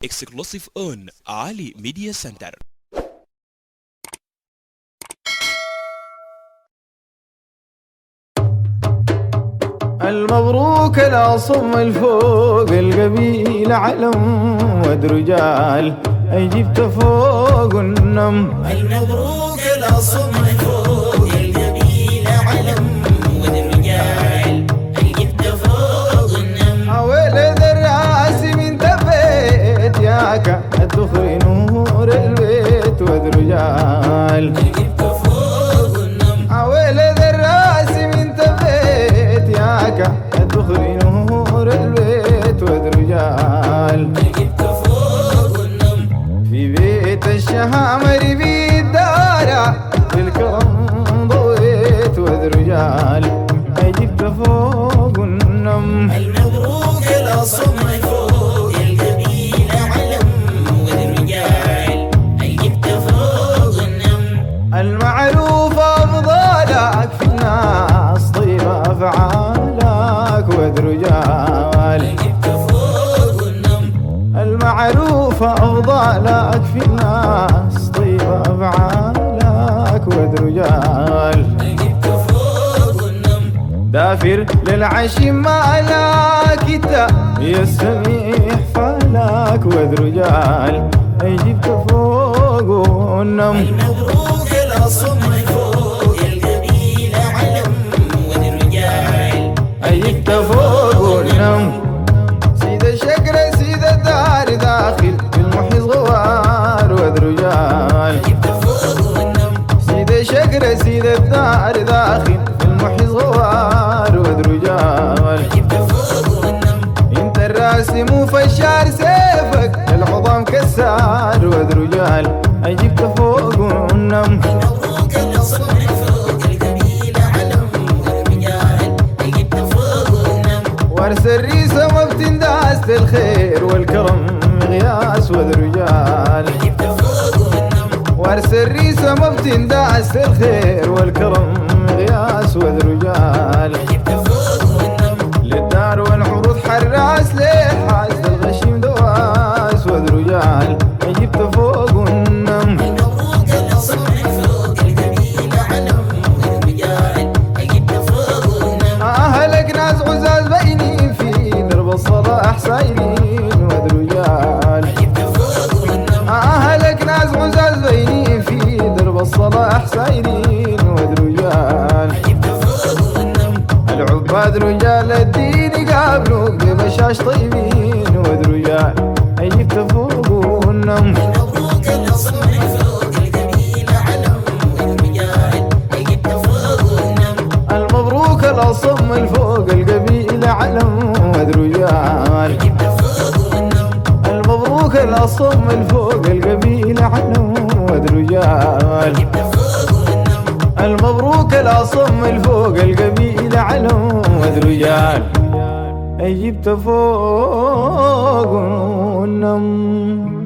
Exclusive on Ali Media Center. المبروك الأصم الفوق القبيل علم ود رجال أي جبت فوق النم. المبروك الأصم الفوق القبيل علم ود رجال أي جبت فوق النم. ولد الراس من تبيت ياك الدخر نور البيت ود رجال أي جبت فوق النم. ولد الراس من تبيت ياك الدخر نور البيت ود رجال أي جبت فوق النم. في بيت الشهامر بيت دارة بالكرم ضويت ود رجال أي جبت فوق النم. المبروك الأصم الفوق القبيل علم ود رجال أي جبت فوق النم. المعروف أفضلك في الناس طيب أفعالك ود رجال أي جبت فوق النم. المعروف أفضلك في الناس طيب أفعالك ود رجال أي جبت فوق النم. دافر للعشم مالك انت يستميح فالك ود رجال أي جبت فوق النم. المبروك الأصم الفوق القبيل علم ود رجال أي جبت فوق النم. سيد الشقرة سيد الدار داخل بالمحيط غوار ود رجال جبت فوق النم. سيد الشقرة سيد الدار داخل بالمحيط غوار ود رجال جبت فوق النم. انت الراسم وفشار سيفك العظام كسار ود رجال أي جبت فوق النم. مبروك الأصم الفوق القبيل علم ود رجال أي جبت فوق النم. ورث الريسة ما بتنداس الخير والكرم مغياس ود رجال جبت فوق النم. ورث الريسة ما بتنداس الخير والكرم مغياس ود رجال جبت فوق النم. للدار والعروض حراس للحاس الغشيم دواس ود رجال أي جبت فوق النم. مبروك الأصم الفوق القبيل علم ود رجال أي جبت فوق النم. أهلك ناس عزاز بيني في درب الصلاح سايرين ود رجال جبت فوق النم. أهلك ناس عزاز بيني في درب الصلاح سايرين ود رجال جبت فوق النم. العباد رجال الدين قابلوا ببشاش طيبين ود رجال أي جبت فوق النم. مبروك الأصم الفوق القبيل علم ود رجال أي جبت فوق النم. المبروك الأصم الفوق القبيل علم ود رجال جبت فوق النم. المبروك الأصم الفوق القبيل علم ود رجال جبت فوق النم. المبروك الأصم الفوق القبيل علم ود رجال أي جبت فوق النم.